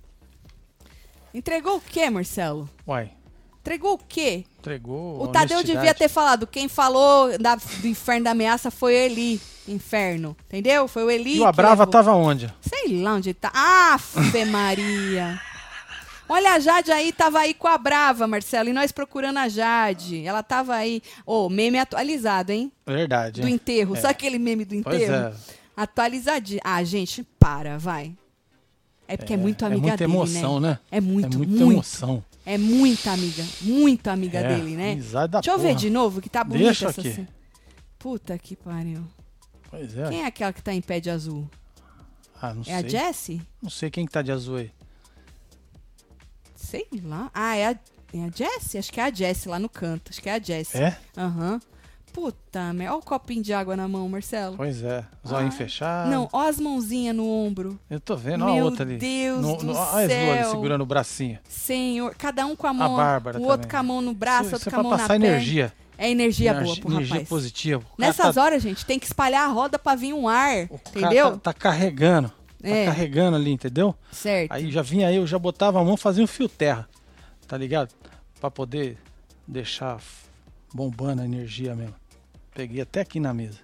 Entregou o quê, Marcelo? Uai, Entregou o quê? entregou O Tadeu honestidade. devia ter falado, quem falou da, do inferno da ameaça foi o Eli. Inferno, entendeu? Foi o Eli E o Abrava levou. tava onde? Sei lá onde tá. Afe Maria. Olha, a Jade aí tava aí com a Brava, Marcelo, e nós procurando a Jade. Ela tava aí. Ô, oh, meme atualizado, hein? Verdade, Do hein? enterro. É. Sabe aquele meme do Pois enterro? é. Atualizadinho. Ah, gente, para, vai. É porque é, muito amiga é muita dele, emoção, né? né? É muito, é muita muito. emoção. É muita amiga. Muito amiga É, dele, né? amizade da Deixa eu porra. ver de novo, que tá bonita Deixa essa aqui. cena. Puta que pariu. Pois é. Quem é aquela que tá em pé de azul? Ah, não É sei. a Jessie? Não sei quem que tá de azul aí. Sei lá. Ah, é a... É a Jessie? Acho que é a Jessie lá no canto. Acho que é a Jessie. É? Aham. Uhum. Puta merda. Olha o copinho de água na mão, Marcelo. Pois é. Zóio fechado. Não, ó as mãozinhas no ombro. Eu tô vendo, ó a Meu outra ali. Deus no, do no, céu. Olha as duas ali segurando o bracinho. Senhor, cada um com a mão. A Bárbara o também. outro com a mão no braço, Isso, outro isso com a é mão pra na passar perna. energia. É energia, energia boa pro energia rapaz. positiva. O cara Nessas tá, horas, gente, tem que espalhar a roda pra vir um ar, o entendeu? cara tá, tá carregando. É. Tá carregando ali, entendeu? Certo. Aí já vinha eu, já botava a mão, fazia um fio terra. Tá ligado? Pra poder deixar bombando a energia mesmo. Peguei até aqui na mesa.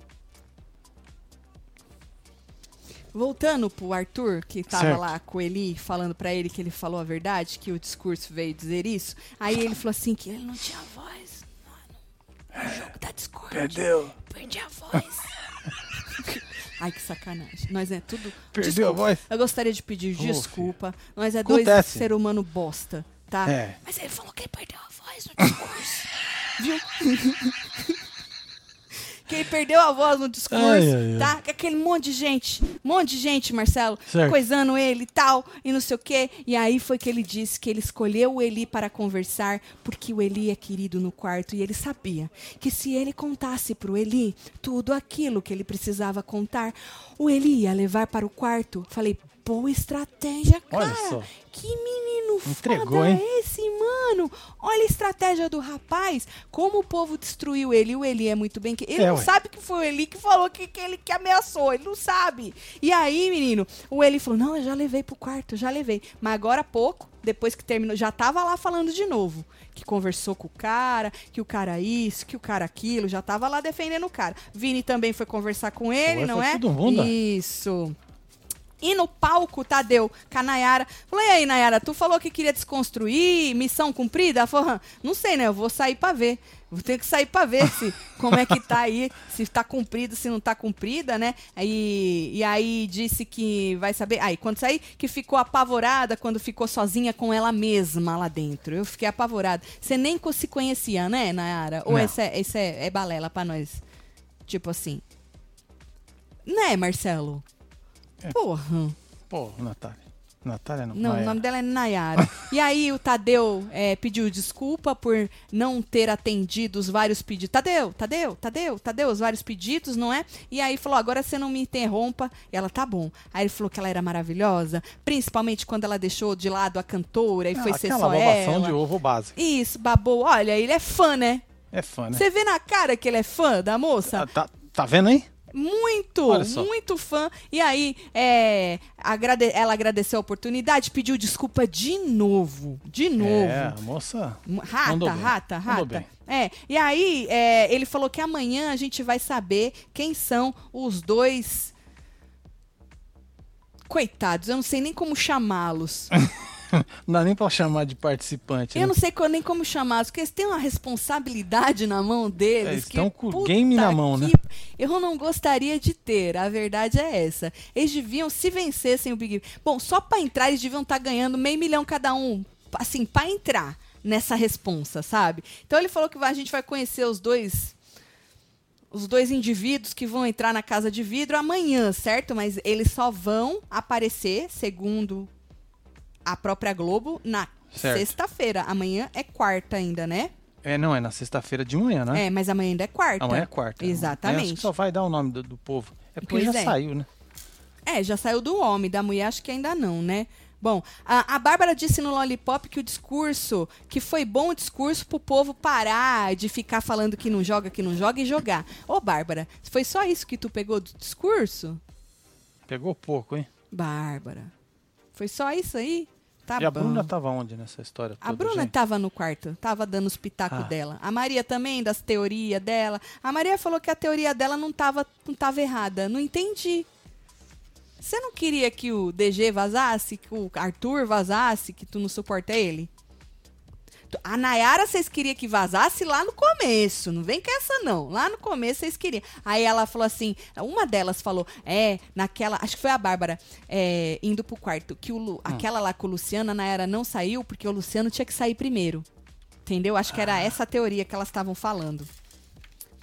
Voltando pro Arthur, que tava Certo. lá com ele, falando pra ele que ele falou a verdade, que o discurso veio dizer isso. Aí ele falou assim que ele não tinha voz. Mano, no jogo da Discord. Perdeu. Perdi a voz. Ai, que sacanagem. Nós é tudo... Perdeu Desculpa. a voz? Eu gostaria de pedir Ô, desculpa. Nós é dois Acontece. ser humano bosta, tá? É. Mas ele falou que ele perdeu a voz no discurso. Viu? Que ele perdeu a voz no discurso, Ai, ai, ai. tá? Que aquele monte de gente, monte de gente, Marcelo, Certo. coisando ele e tal, e não sei o quê. E aí foi que ele disse que ele escolheu o Eli para conversar, porque o Eli é querido no quarto, e ele sabia que se ele contasse pro Eli tudo aquilo que ele precisava contar, o Eli ia levar para o quarto. Falei, boa estratégia, cara. Olha só. Que menino Entregou, foda hein? é esse, mano? Olha a estratégia do rapaz. Como o povo destruiu ele. O Eli é muito bem... que Ele É, não ué. sabe que foi o Eli que falou que, que ele que ameaçou. Ele não sabe. E aí, menino, o Eli falou, não, eu já levei pro quarto, já levei. Mas agora há pouco, depois que terminou, já tava lá falando de novo. Que conversou com o cara, que o cara isso, que o cara aquilo. Já tava lá defendendo o cara. Vini também foi conversar com ele, Foi, não foi é? todo mundo. Isso. E no palco, Tadeu, com a Nayara. Falei, e aí, Nayara, tu falou que queria desconstruir, missão cumprida? Ela falou, não sei, né? Eu vou sair pra ver. Vou ter que sair pra ver se, como é que tá aí, se tá cumprida, se não tá cumprida, né? E, e aí disse que vai saber. Aí, quando sair, que ficou apavorada quando ficou sozinha com ela mesma lá dentro. Eu fiquei apavorada. Você nem co- se conhecia, né, Nayara? Ou Não. esse, é, esse é, é balela pra nós? Tipo assim. Né, Marcelo? É. Porra. Pô, Natália. Natália não. Não, Maia. o nome dela é Nayara. E aí o Tadeu é, pediu desculpa por não ter atendido os vários pedidos. Tadeu, Tadeu, Tadeu, Tadeu, os vários pedidos, não é? E aí falou, agora você não me interrompa. E ela, tá bom. Aí ele falou que ela era maravilhosa, principalmente quando ela deixou de lado a cantora e Ah, foi ser aquela só babação ela. de ovo básico. Isso, babou. Olha, ele é fã, né? É fã, né? Você vê na cara que ele é fã da moça? Ah, Tá, tá vendo aí? Muito, Olha só. muito fã. E aí, é, agrade- ela agradeceu a oportunidade, pediu desculpa de novo. De novo. É, a moça. Rata, mandou bem, rata, mandou rata. bem. É, e aí, é, ele falou que amanhã a gente vai saber quem são os dois. Coitados, eu não sei nem como chamá-los. Não dá nem pra chamar de participante. Eu né? não sei co- nem como chamá-los, porque eles têm uma responsabilidade na mão deles. É, eles que, estão com o puta game na mão, que- né? Eu não gostaria de ter, a verdade é essa. Eles deviam, se vencessem o Big... Bom, só pra entrar eles deviam estar ganhando meio milhão cada um, assim, pra entrar nessa responsa, sabe? Então ele falou que vai- a gente vai conhecer os dois... Os dois indivíduos que vão entrar na Casa de Vidro amanhã, certo? Mas eles só vão aparecer, segundo a própria Globo, na Certo. sexta-feira. Amanhã é quarta ainda, né? É, não, é na sexta-feira de manhã, né? É, mas amanhã ainda é quarta. Amanhã é quarta. Exatamente. Amanhã acho que só vai dar o nome do, do povo. É porque Pois já é. saiu, né? É, já saiu do homem, da mulher acho que ainda não, né? Bom, a, a Bárbara disse no Lollipop que o discurso, que foi bom o discurso pro povo parar de ficar falando que não joga, que não joga e jogar. Ô, Bárbara, foi só isso que tu pegou do discurso? Pegou pouco, hein? Bárbara, foi só isso aí? Tá e a bom. Bruna tava onde nessa história toda, A Bruna gente? tava no quarto, tava dando os pitacos Ah. dela. A Maria também, das teorias dela. A Maria falou que a teoria dela não tava, não tava errada. Não entendi. Você não queria que o D G vazasse, que o Arthur vazasse, que tu não suporta ele? A Nayara vocês queriam que vazasse lá no começo. Não vem com essa, não. Lá no começo vocês queriam. Aí ela falou assim, uma delas falou, é, naquela, acho que foi a Bárbara, é, indo pro quarto, que o, Lu- aquela lá com o Luciano, a Nayara não saiu porque o Luciano tinha que sair primeiro. Entendeu? Acho que era essa a teoria que elas estavam falando.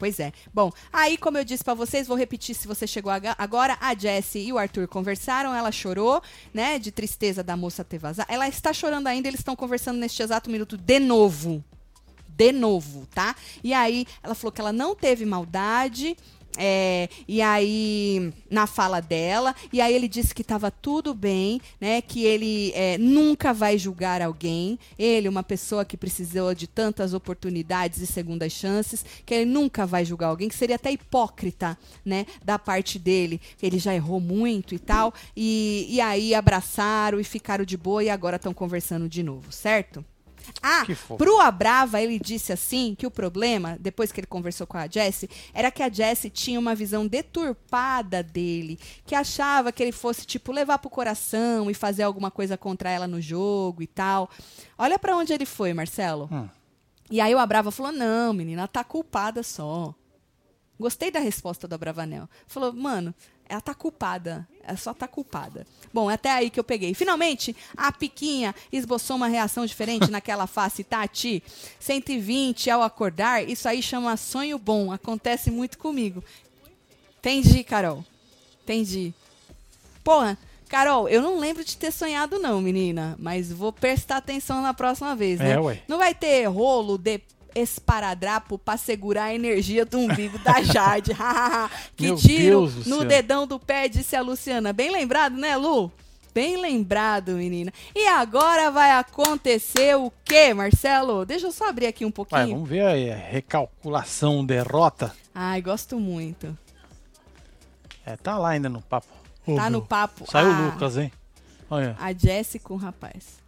Pois é. Bom, aí como eu disse pra vocês, vou repetir se você chegou agora, a Jessie e o Arthur conversaram, ela chorou, né, de tristeza da moça ter vazado. Ela está chorando ainda, eles estão conversando neste exato minuto de novo. De novo, tá? E aí, ela falou que ela não teve maldade, é, e aí, na fala dela, e aí ele disse que estava tudo bem, né? Que ele é, nunca vai julgar alguém. Ele, uma pessoa que precisou de tantas oportunidades e segundas chances, que ele nunca vai julgar alguém, que seria até hipócrita, né? Da parte dele. Ele já errou muito e tal. E, e aí abraçaram e ficaram de boa e agora estão conversando de novo, certo? Ah, pro Abrava, ele disse assim, que o problema, depois que ele conversou com a Jessie, era que a Jessie tinha uma visão deturpada dele, que achava que ele fosse, tipo, levar pro coração e fazer alguma coisa contra ela no jogo e tal. Olha pra onde ele foi, Marcelo. Hum. E aí o Abrava falou, não, menina, ela tá culpada só. Gostei da resposta do Abravanel. Falou, mano, ela tá culpada. Ela só tá culpada. Bom, até aí que eu peguei. Finalmente, a Piquinha esboçou uma reação diferente naquela face. Tati, cento e vinte ao acordar, isso aí chama sonho bom. Acontece muito comigo. Entendi, Carol. Entendi. Porra, Carol, eu não lembro de ter sonhado não, menina. Mas vou prestar atenção na próxima vez, né? É, ué. Não vai ter rolo de esparadrapo pra segurar a energia do umbigo da Jade. Que Meu tiro Deus do no céu. dedão do pé, disse a Luciana. Bem lembrado, né, Lu? Bem lembrado, menina. E agora vai acontecer o quê, Marcelo? Deixa eu só abrir aqui um pouquinho. Vai, vamos ver aí, a recalculação, derrota. Ai, gosto muito. É, tá lá ainda no papo. Tá Ô, no meu. papo. Saiu Ah, o Lucas, hein? Olha. A Jessie com o rapaz.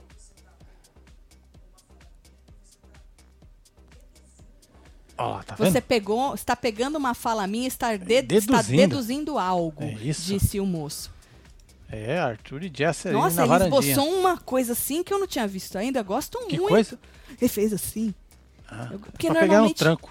Ó, tá vendo? Você pegou, está pegando uma fala minha, está, ded Deduzindo. está deduzindo algo, É isso. disse o moço. É, Arthur e Jessie aí Nossa, na ele varandinha. esboçou uma coisa assim que eu não tinha visto ainda. Gosto Que muito. coisa? Ele fez assim. Ah, Eu- porque pra pegar no normalmente tranco.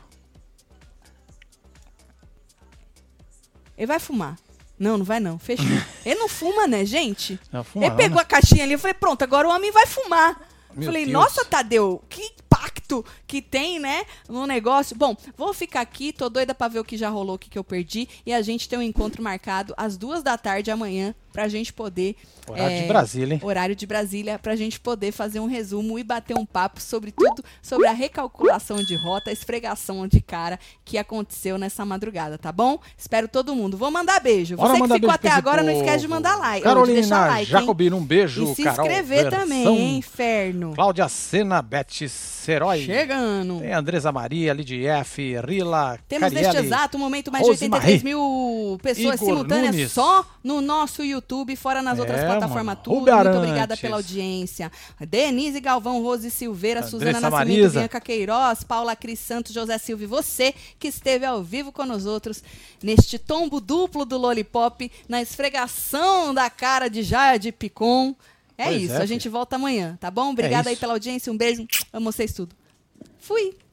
ele vai fumar. Não, não vai não. Fechou. Ele não fuma, né, gente? Não, fuma ele não, pegou né? a caixinha ali e falei, pronto, agora o homem vai fumar. Meu Falei, Deus. nossa, Tadeu, que impacto que tem, né, no negócio. Bom, vou ficar aqui, tô doida pra ver o que já rolou, o que, que eu perdi. E a gente tem um encontro marcado às duas da tarde amanhã pra gente poder... Horário é, de Brasília, hein? Horário de Brasília, pra gente poder fazer um resumo e bater um papo sobre tudo, sobre a recalculação de rota, a esfregação de cara que aconteceu nessa madrugada, tá bom? Espero todo mundo. Vou mandar beijo. Bora Você que mandar ficou beijo até pra esse agora, não povo. esquece de mandar like. ou de deixar Carolina like, hein? Jacobino, um beijo. E se Carol, inscrever versão. também, hein, inferno. Cláudia Sena, Beth Serói. Chegando. Tem Andresa Maria, Lidia F, Rila, Temos Cariele, neste exato momento mais de oitenta e três mil pessoas Igor simultâneas Nunes. só no nosso YouTube, fora nas É, outras plataformas. mano. Tudo. Rubi Muito Arantes. obrigada pela audiência. Denise Galvão, Rose Silveira, Andressa Suzana Nascimento, Marisa. Bianca Queiroz, Paula Cris Santos, José Silva e você que esteve ao vivo com nós outros neste tombo duplo do Lollipop, na esfregação da cara de Jade Picon. É Pois isso, é, a gente volta amanhã, tá bom? Obrigada aí isso. pela audiência, um beijo, amo vocês tudo. Fui!